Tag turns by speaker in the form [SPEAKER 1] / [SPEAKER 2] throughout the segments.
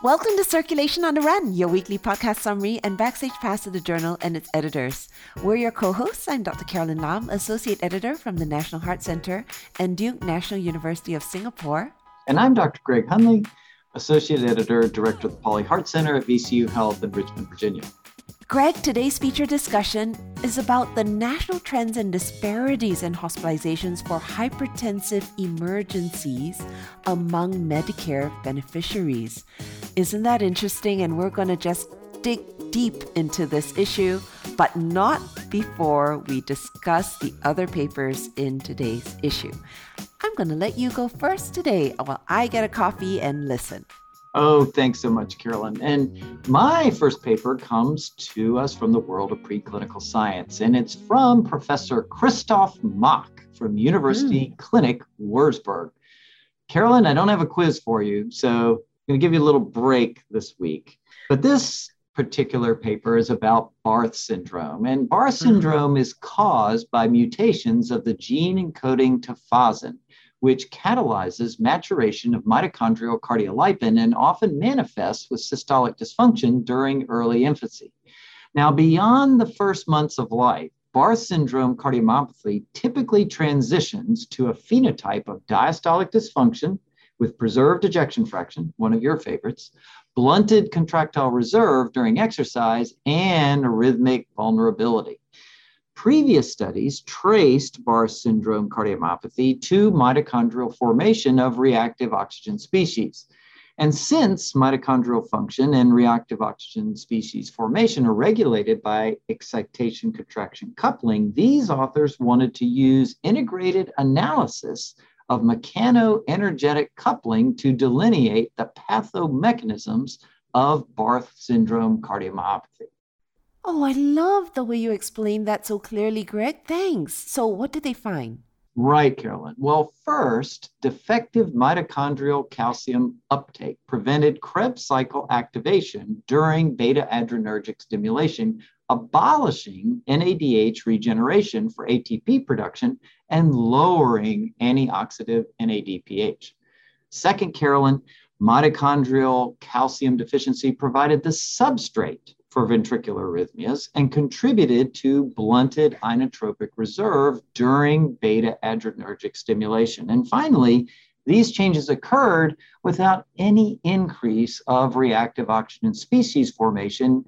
[SPEAKER 1] Welcome to Circulation on the Run, your weekly podcast summary and backstage pass of the journal and its editors. We're your co-hosts. I'm Dr. Carolyn Lam, Associate Editor from the National Heart Center and Duke National University of Singapore.
[SPEAKER 2] And I'm Dr. Greg Hunley, Associate Editor, Director of the Pauley Heart Center at VCU Health in Richmond, Virginia.
[SPEAKER 1] Greg, today's feature discussion is about the national trends and disparities in hospitalizations for hypertensive emergencies among Medicare beneficiaries. Isn't that interesting? And we're going to just dig deep into this issue, but not before we discuss the other papers in today's issue. I'm going to let you go first today while I get a coffee and listen.
[SPEAKER 2] Oh, thanks so much, Carolyn. And my first paper comes to us from the world of preclinical science, and it's from Professor Christoph Mach from University Clinic Wurzburg. Carolyn, I don't have a quiz for you, so I'm going to give you a little break this week. But this particular paper is about Barth syndrome, and Barth syndrome is caused by mutations of the gene encoding tafazin, which catalyzes maturation of mitochondrial cardiolipin and often manifests with systolic dysfunction during early infancy. Now, beyond the first months of life, Barth syndrome cardiomyopathy typically transitions to a phenotype of diastolic dysfunction with preserved ejection fraction, one of your favorites, blunted contractile reserve during exercise, and arrhythmic vulnerability. Previous studies traced Barth syndrome cardiomyopathy to mitochondrial formation of reactive oxygen species. And since mitochondrial function and reactive oxygen species formation are regulated by excitation-contraction coupling, these authors wanted to use integrated analysis of mechanoenergetic coupling to delineate the pathomechanisms of Barth syndrome cardiomyopathy.
[SPEAKER 1] Oh, I love the way you explained that so clearly, Greg. Thanks. So what did they find?
[SPEAKER 2] Right, Carolyn. Well, first, defective mitochondrial calcium uptake prevented Krebs cycle activation during beta-adrenergic stimulation, abolishing NADH regeneration for ATP production and lowering antioxidant NADPH. Second, Carolyn, mitochondrial calcium deficiency provided the substrate for ventricular arrhythmias and contributed to blunted inotropic reserve during beta-adrenergic stimulation. And finally, these changes occurred without any increase of reactive oxygen species formation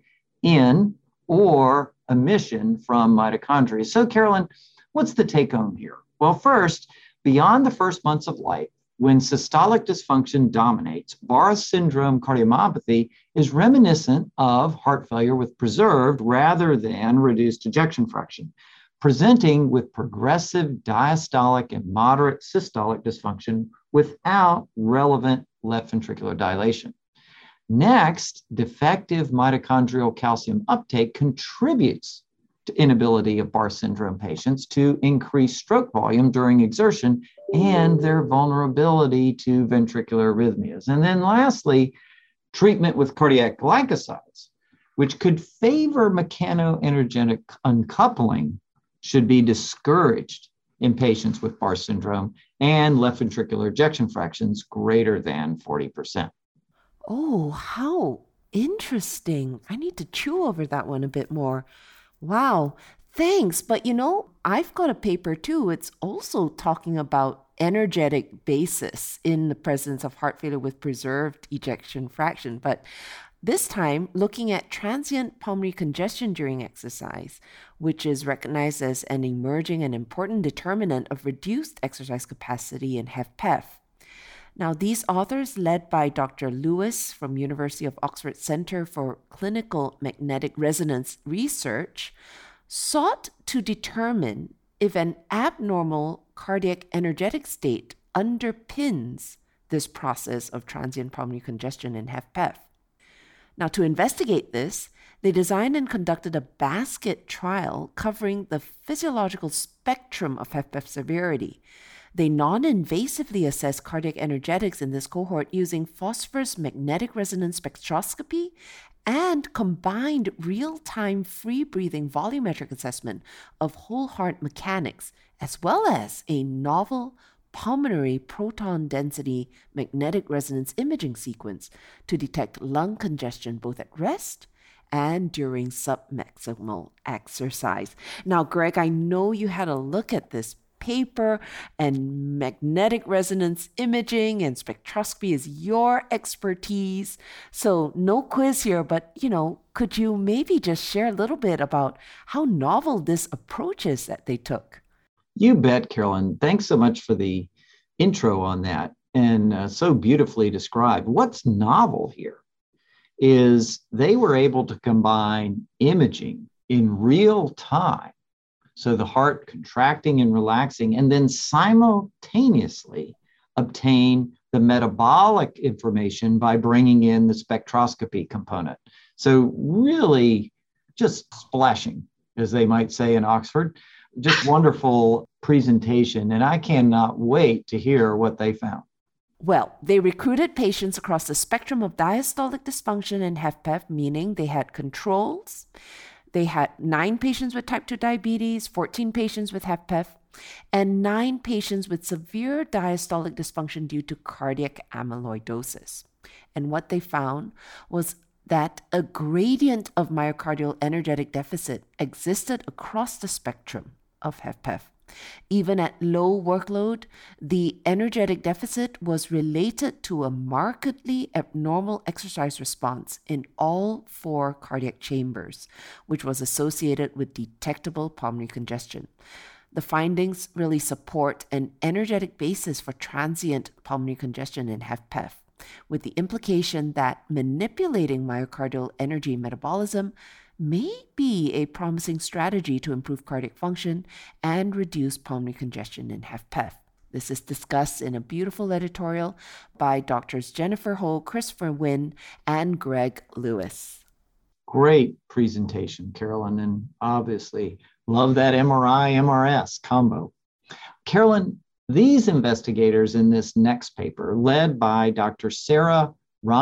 [SPEAKER 2] in or emission from mitochondria. So, Carolyn, what's the take home here? Well, first, beyond the first months of life, when systolic dysfunction dominates, Barth syndrome cardiomyopathy is reminiscent of heart failure with preserved rather than reduced ejection fraction, presenting with progressive diastolic and moderate systolic dysfunction without relevant left ventricular dilation. Next, defective mitochondrial calcium uptake contributes to inability of Barth syndrome patients to increase stroke volume during exertion and their vulnerability to ventricular arrhythmias. And then lastly, treatment with cardiac glycosides, which could favor mechanoenergetic uncoupling, should be discouraged in patients with Barth syndrome and left ventricular ejection fractions greater than 40%.
[SPEAKER 1] Oh, how interesting. I need to chew over that one a bit more. Wow, thanks. But I've got a paper too. It's also talking about energetic basis in the presence of heart failure with preserved ejection fraction. But this time looking at transient pulmonary congestion during exercise, which is recognized as an emerging and important determinant of reduced exercise capacity in HFpEF. Now, these authors, led by Dr. Lewis from University of Oxford Center for Clinical Magnetic Resonance Research, sought to determine if an abnormal cardiac energetic state underpins this process of transient pulmonary congestion in HFpEF. Now, to investigate this, they designed and conducted a basket trial covering the physiological spectrum of HFpEF severity. They non-invasively assessed cardiac energetics in this cohort using phosphorus magnetic resonance spectroscopy and combined real-time free-breathing volumetric assessment of whole heart mechanics, as well as a novel pulmonary proton density magnetic resonance imaging sequence to detect lung congestion both at rest and during submaximal exercise. Now, Greg, I know you had a look at this paper, and magnetic resonance imaging and spectroscopy is your expertise. So no quiz here, but could you maybe just share a little bit about how novel this approach is that they took?
[SPEAKER 2] You bet, Carolyn. Thanks so much for the intro on that, and so beautifully described. What's novel here is they were able to combine imaging in real time, so the heart contracting and relaxing, and then simultaneously obtain the metabolic information by bringing in the spectroscopy component. So really just splashing, as they might say in Oxford. Just wonderful presentation, and I cannot wait to hear what they found.
[SPEAKER 1] Well, they recruited patients across the spectrum of diastolic dysfunction and HFpEF, meaning they had controls. They had 9 patients with type 2 diabetes, 14 patients with HFpEF, and 9 patients with severe diastolic dysfunction due to cardiac amyloidosis. And what they found was that a gradient of myocardial energetic deficit existed across the spectrum of HFpEF. Even at low workload, the energetic deficit was related to a markedly abnormal exercise response in all 4 cardiac chambers, which was associated with detectable pulmonary congestion. The findings really support an energetic basis for transient pulmonary congestion in HFpEF, with the implication that manipulating myocardial energy metabolism may be a promising strategy to improve cardiac function and reduce pulmonary congestion in HFpEF. This is discussed in a beautiful editorial by Doctors Jennifer Ho, Christopher Wynn, and Greg Lewis.
[SPEAKER 2] Great presentation, Carolyn, and obviously love that MRI-MRS combo. Carolyn, these investigators in this next paper, led by Dr. Sarah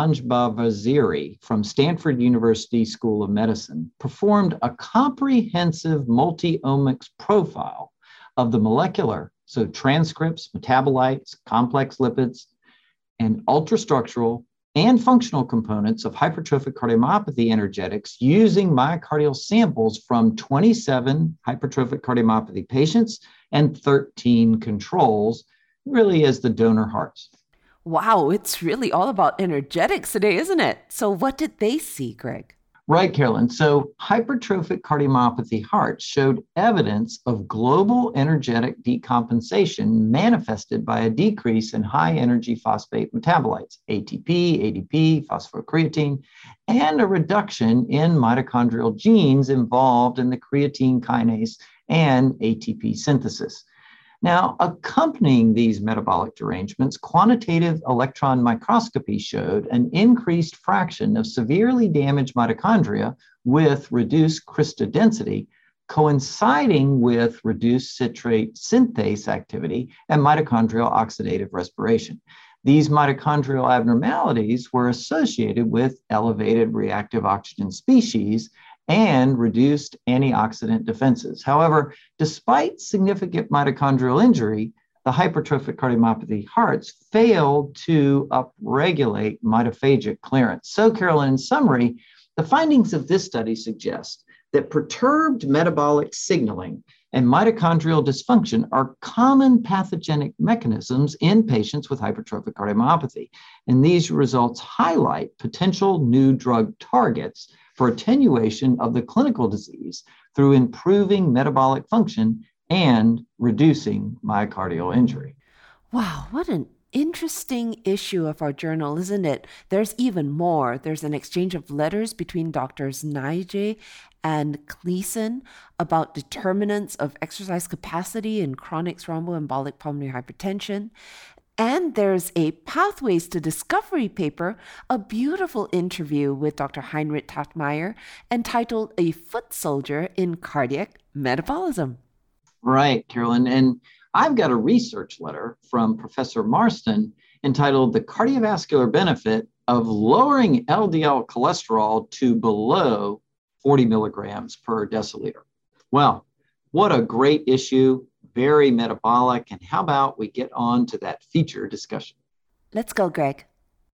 [SPEAKER 2] Ranjbavaziri from Stanford University School of Medicine, performed a comprehensive multi-omics profile of the molecular, so transcripts, metabolites, complex lipids, and ultrastructural and functional components of hypertrophic cardiomyopathy energetics using myocardial samples from 27 hypertrophic cardiomyopathy patients and 13 controls, really as the donor hearts.
[SPEAKER 1] Wow, it's really all about energetics today, isn't it? So what did they see, Greg?
[SPEAKER 2] Right, Carolyn. So hypertrophic cardiomyopathy hearts showed evidence of global energetic decompensation manifested by a decrease in high energy phosphate metabolites, ATP, ADP, phosphocreatine, and a reduction in mitochondrial genes involved in the creatine kinase and ATP synthesis. Now, accompanying these metabolic derangements, quantitative electron microscopy showed an increased fraction of severely damaged mitochondria with reduced crystal density, coinciding with reduced citrate synthase activity and mitochondrial oxidative respiration. These mitochondrial abnormalities were associated with elevated reactive oxygen species and reduced antioxidant defenses. However, despite significant mitochondrial injury, the hypertrophic cardiomyopathy hearts failed to upregulate mitophagic clearance. So, Carolyn, in summary, the findings of this study suggest that perturbed metabolic signaling and mitochondrial dysfunction are common pathogenic mechanisms in patients with hypertrophic cardiomyopathy. And these results highlight potential new drug targets for attenuation of the clinical disease through improving metabolic function and reducing myocardial injury.
[SPEAKER 1] Wow, what an interesting issue of our journal, isn't it? There's even more. There's an exchange of letters between Doctors Naijeh and Cleason about determinants of exercise capacity in chronic thromboembolic pulmonary hypertension. And there's a Pathways to Discovery paper, a beautiful interview with Dr. Heinrich Taftmeyer entitled A Foot Soldier in Cardiac Metabolism.
[SPEAKER 2] Right, Carolyn. And I've got a research letter from Professor Marston entitled The Cardiovascular Benefit of Lowering LDL Cholesterol to Below 40 milligrams per deciliter. Well, what a great issue. very metabolic. And how about we get on to that feature discussion?
[SPEAKER 1] Let's go, Greg.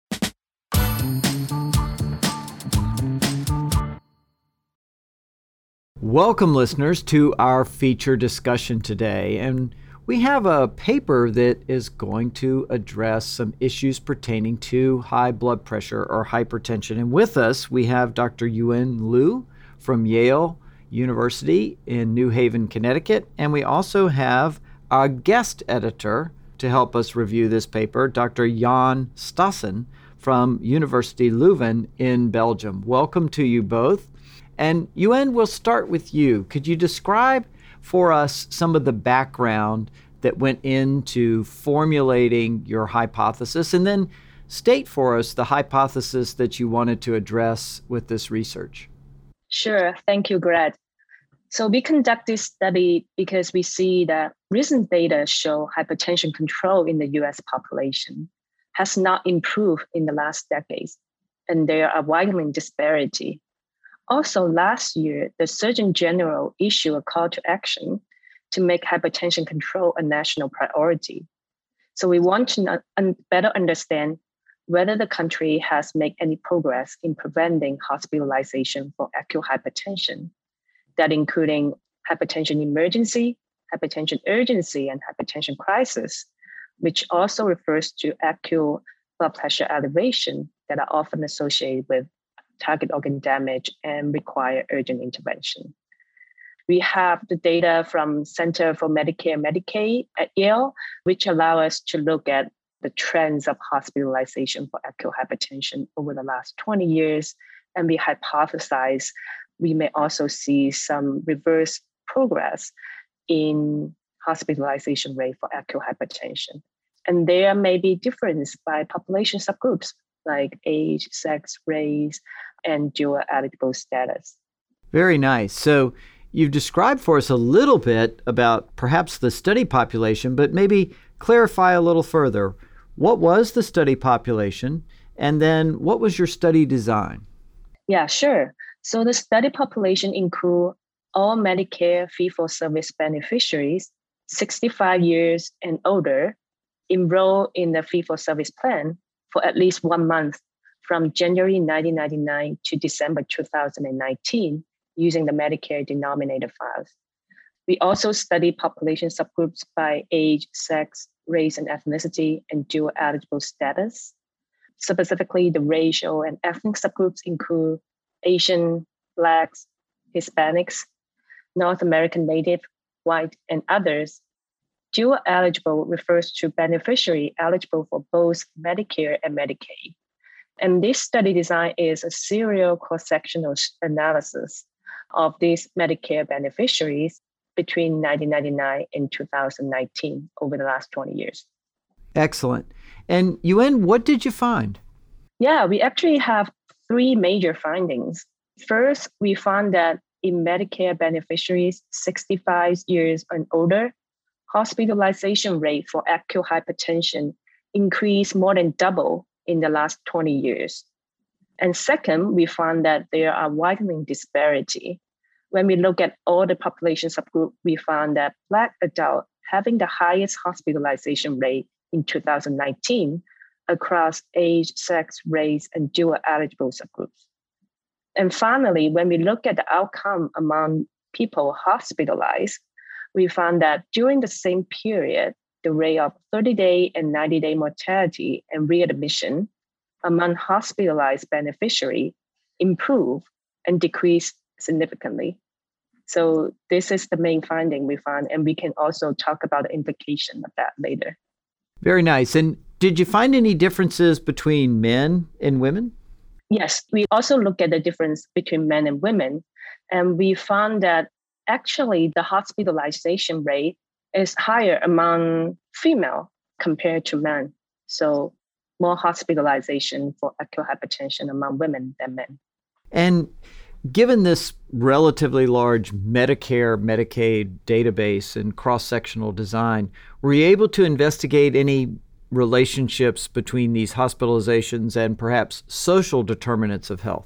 [SPEAKER 3] Welcome, listeners, to our feature discussion today. And we have a paper that is going to address some issues pertaining to high blood pressure or hypertension. And with us, we have Dr. Yuen Liu from Yale University in New Haven, Connecticut. And we also have our guest editor to help us review this paper, Dr. Jan Stassen from University Leuven in Belgium. Welcome to you both. And Yuen, we'll start with you. Could you describe for us some of the background that went into formulating your hypothesis, and then state for us the hypothesis that you wanted to address with this research?
[SPEAKER 4] Sure. Thank you, Greg. So we conduct this study because we see that recent data show hypertension control in the US population has not improved in the last decades, and there are widening disparity. Also, last year, the Surgeon General issued a call to action to make hypertension control a national priority. So we want to better understand whether the country has made any progress in preventing hospitalization for acute hypertension, that including hypertension emergency, hypertension urgency, and hypertension crisis, which also refers to acute blood pressure elevation that are often associated with target organ damage and require urgent intervention. We have the data from Center for Medicare and Medicaid at Yale, which allow us to look at the trends of hospitalization for acute hypertension over the last 20 years. And we hypothesize we may also see some reverse progress in hospitalization rate for acute hypertension. And there may be difference by population subgroups like age, sex, race, and dual eligible status.
[SPEAKER 3] Very nice. So you've described for us a little bit about perhaps the study population, but maybe clarify a little further. What was the study population? And then what was your study design?
[SPEAKER 4] Yeah, sure. So the study population include all Medicare fee-for-service beneficiaries, 65 years and older, enrolled in the fee-for-service plan for at least 1 month from January 1999 to December 2019 using the Medicare denominator files. We also study population subgroups by age, sex, race, and ethnicity, and dual eligible status. Specifically, the racial and ethnic subgroups include Asian, Blacks, Hispanics, North American Native, White, and others. Dual eligible refers to beneficiary eligible for both Medicare and Medicaid. And this study design is a serial cross-sectional analysis of these Medicare beneficiaries between 1999 and 2019 over the last 20 years.
[SPEAKER 3] Excellent. And Yuen, what did you find?
[SPEAKER 4] Yeah, we actually have 3 major findings. First, we found that in Medicare beneficiaries 65 years and older, hospitalization rate for acute hypertension increased more than double in the last 20 years. And second, we found that there are widening disparity. When we look at all the population subgroup, we found that Black adults having the highest hospitalization rate in 2019 across age, sex, race, and dual eligible subgroups. And finally, when we look at the outcome among people hospitalized, we found that during the same period, the rate of 30-day and 90-day mortality and readmission among hospitalized beneficiaries improved and decreased significantly. So this is the main finding we found, and we can also talk about the implication of that later.
[SPEAKER 3] Very nice. And did you find any differences between men and women?
[SPEAKER 4] Yes, we also look at the difference between men and women, and we found that actually the hospitalization rate is higher among female compared to men. So more hospitalization for acute hypertension among women than men.
[SPEAKER 3] And given this relatively large Medicare, Medicaid database and cross-sectional design, were you able to investigate any relationships between these hospitalizations and perhaps social determinants of health?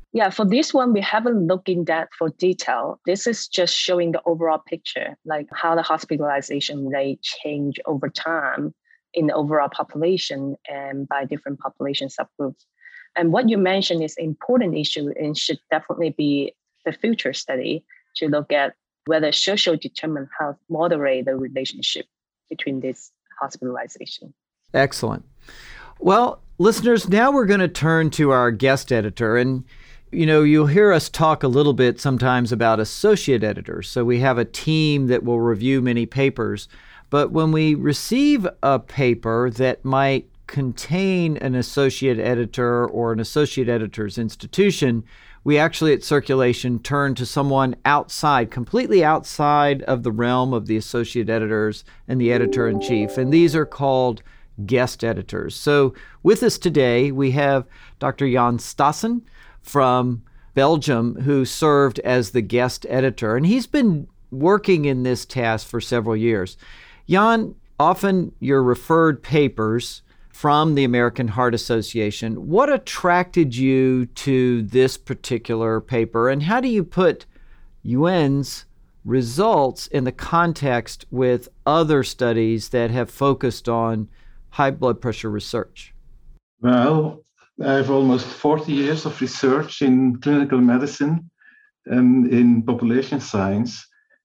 [SPEAKER 4] Yeah, for this one, we haven't looked in that for detail. This is just showing the overall picture, like how the hospitalization rate change over time in the overall population and by different population subgroups. And what you mentioned is an important issue and should definitely be the future study to look at whether social determinant health moderate the relationship between this hospitalization.
[SPEAKER 3] Excellent. Well, listeners, now we're going to turn to our guest editor. And you'll hear us talk a little bit sometimes about associate editors. So we have a team that will review many papers. But when we receive a paper that might contain an associate editor or an associate editor's institution, we actually at Circulation turn to someone outside, completely outside of the realm of the associate editors and the editor-in-chief. And these are called guest editors. So with us today, we have Dr. Jan Stassen from Belgium, who served as the guest editor. And he's been working in this task for several years. Jan, often your referred papers from the American Heart Association. What attracted you to this particular paper, and how do you put Yuan's results in the context with other studies that have focused on high blood pressure research?
[SPEAKER 5] Well, I have almost 40 years of research in clinical medicine and in population science.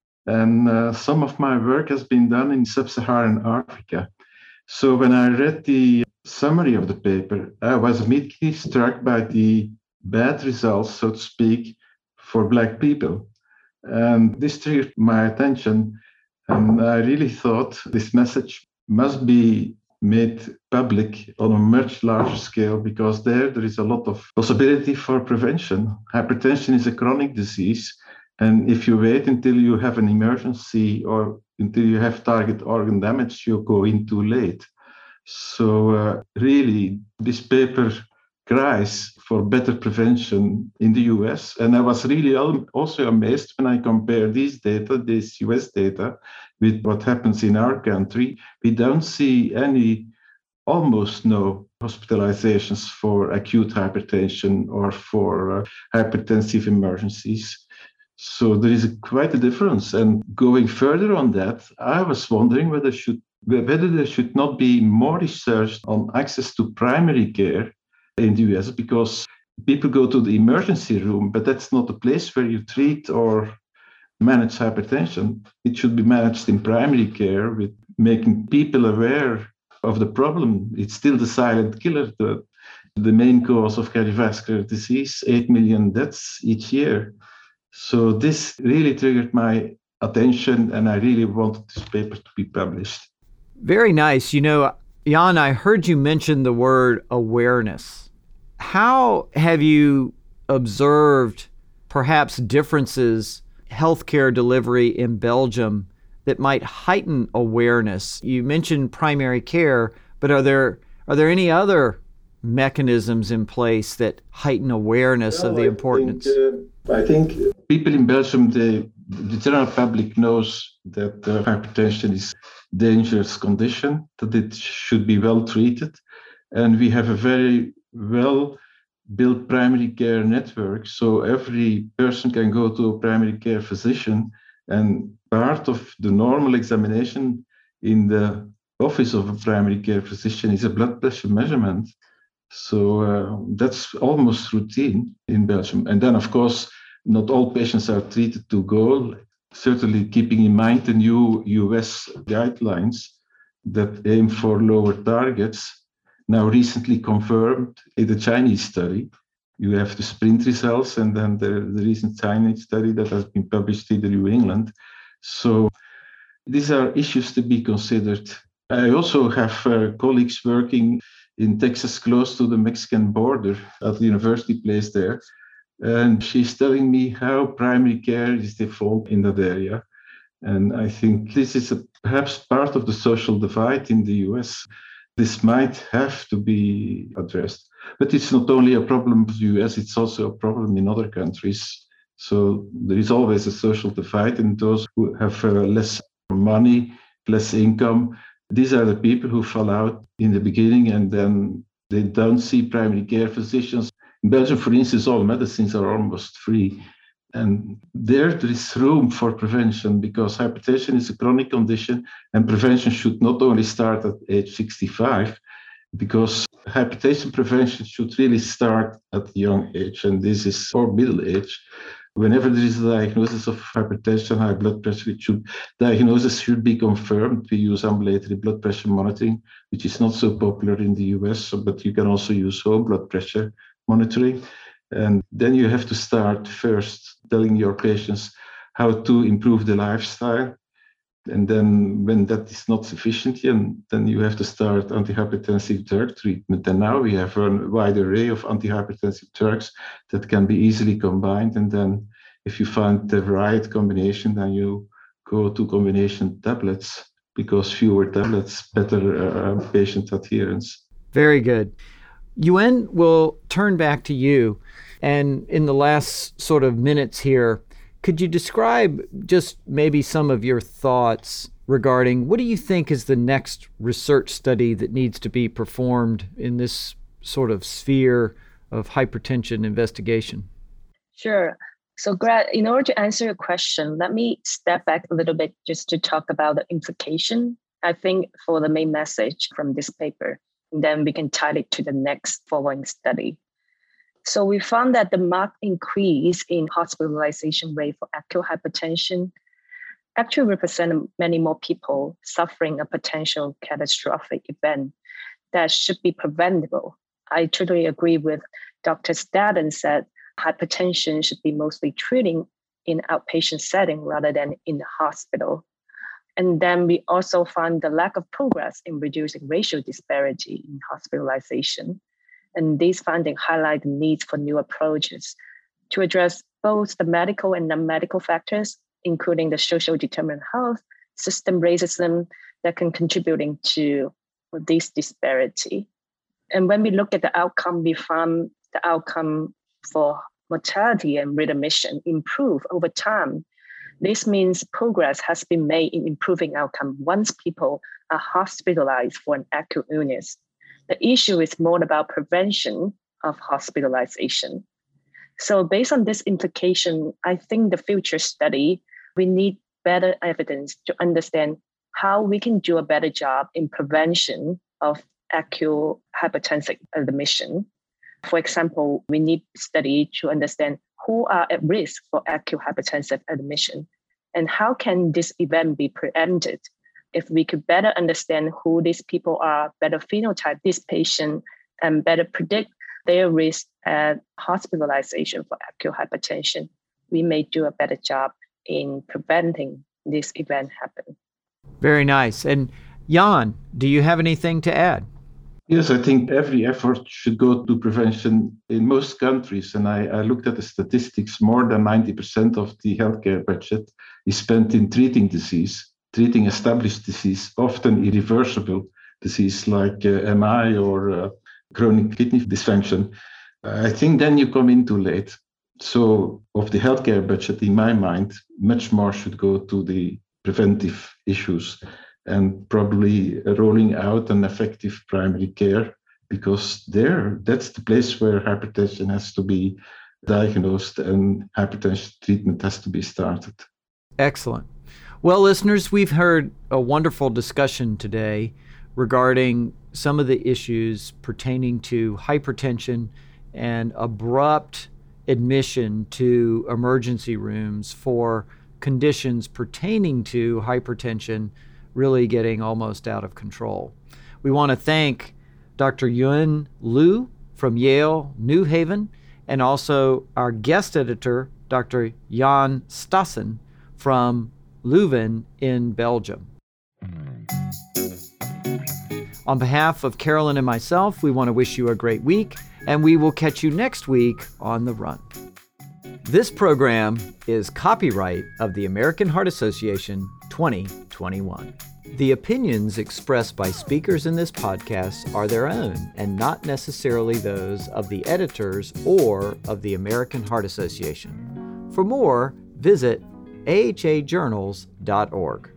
[SPEAKER 5] And some of my work has been done in sub-Saharan Africa. So when I read the summary of the paper, I was immediately struck by the bad results, so to speak, for Black people. And this triggered my attention. And I really thought this message must be made public on a much larger scale, because there is a lot of possibility for prevention. Hypertension is a chronic disease. And if you wait until you have an emergency or until you have target organ damage, you go in too late. So really, this paper cries for better prevention in the US. And I was really also amazed when I compare these data, this US data, with what happens in our country. We don't see almost no hospitalizations for acute hypertension or for hypertensive emergencies. So there is quite a difference. And going further on that, I was wondering whether there should not be more research on access to primary care in the US, because people go to the emergency room, but that's not the place where you treat or manage hypertension. It should be managed in primary care, with making people aware of the problem. It's still the silent killer, the main cause of cardiovascular disease, 8 million deaths each year. So this really triggered my attention, and I really wanted this paper to be published.
[SPEAKER 3] Very nice. Jan, I heard you mention the word awareness. How have you observed perhaps differences healthcare delivery in Belgium that might heighten awareness? You mentioned primary care, but are there any other mechanisms in place that heighten awareness of the importance?
[SPEAKER 5] I think people in Belgium, the general public knows that hypertension is a dangerous condition, that it should be well treated. And we have a very well-built primary care network. So every person can go to a primary care physician, and part of the normal examination in the office of a primary care physician is a blood pressure measurement. So that's almost routine in Belgium. And then, of course, not all patients are treated to goal, certainly keeping in mind the new US guidelines that aim for lower targets, now recently confirmed in the Chinese study. You have the SPRINT results and then the recent Chinese study that has been published in the New England. So these are issues to be considered. I also have colleagues working in Texas, close to the Mexican border, at the university place there. And she's telling me how primary care is default in that area. And I think this is perhaps part of the social divide in the US. This might have to be addressed. But it's not only a problem of the US, it's also a problem in other countries. So there is always a social divide, and those who have less money, less income, these are the people who fall out in the beginning, and then they don't see primary care physicians In Belgium, for instance, all medicines are almost free. And there is room for prevention because hypertension is a chronic condition and prevention should not only start at age 65, because hypertension prevention should really start at a young age. And this is for middle age. Whenever there is a diagnosis of hypertension, high blood pressure, diagnosis should be confirmed. We use ambulatory blood pressure monitoring, which is not so popular in the US, but you can also use home blood pressure monitoring. And then you have to start first telling your patients how to improve the lifestyle. And then when that is not sufficient, then you have to start antihypertensive drug treatment. And now we have a wide array of antihypertensive drugs that can be easily combined. And then if you find the right combination, then you go to combination tablets, because fewer tablets, better patient adherence.
[SPEAKER 3] Very good. Yuen, we'll turn back to you. And in the last sort of minutes here, could you describe just maybe some of your thoughts regarding what do you think is the next research study that needs to be performed in this sort of sphere of hypertension investigation?
[SPEAKER 4] Sure. So, Greg, in order to answer your question, let me step back a little bit just to talk about the implication, I think, for the main message from this paper. And then we can tie it to the next following study. So we found that the marked increase in hospitalization rate for acute hypertension actually represent many more people suffering a potential catastrophic event that should be preventable. I totally agree with Dr. Staden said hypertension should be mostly treating in outpatient setting rather than in the hospital. And then we also found the lack of progress in reducing racial disparity in hospitalization. And these findings highlight the need for new approaches to address both the medical and non-medical factors, including the social determinant of health, system racism that can contributing to this disparity. And when we look at the outcome, we found the outcome for mortality and readmission improve over time. This means progress has been made in improving outcome once people are hospitalized for an acute illness. The issue is more about prevention of hospitalization. So based on this implication, I think the future study, we need better evidence to understand how we can do a better job in prevention of acute hypertensive admission. For example, we need study to understand who are at risk for acute hypertensive admission and how can this event be preempted. If we could better understand who these people are, better phenotype this patient, and better predict their risk at hospitalization for acute hypertension, we may do a better job in preventing this event happen.
[SPEAKER 3] Very nice. And Jan, do you have anything to add?
[SPEAKER 5] Yes, I think every effort should go to prevention in most countries. And I looked at the statistics, more than 90% of the healthcare budget is spent in treating disease. Treating established disease, often irreversible disease like MI or chronic kidney dysfunction, I think then you come in too late. So of the healthcare budget, in my mind, much more should go to the preventive issues and probably rolling out an effective primary care, because that's the place where hypertension has to be diagnosed and hypertension treatment has to be started.
[SPEAKER 3] Excellent. Well, listeners, we've heard a wonderful discussion today regarding some of the issues pertaining to hypertension and abrupt admission to emergency rooms for conditions pertaining to hypertension really getting almost out of control. We want to thank Dr. Yuen Liu from Yale New Haven and also our guest editor, Dr. Jan Stassen from Leuven in Belgium. On behalf of Carolyn and myself, we want to wish you a great week, and we will catch you next week on The Run. This program is copyright of the American Heart Association 2021. The opinions expressed by speakers in this podcast are their own and not necessarily those of the editors or of the American Heart Association. For more, visit ahajournals.org.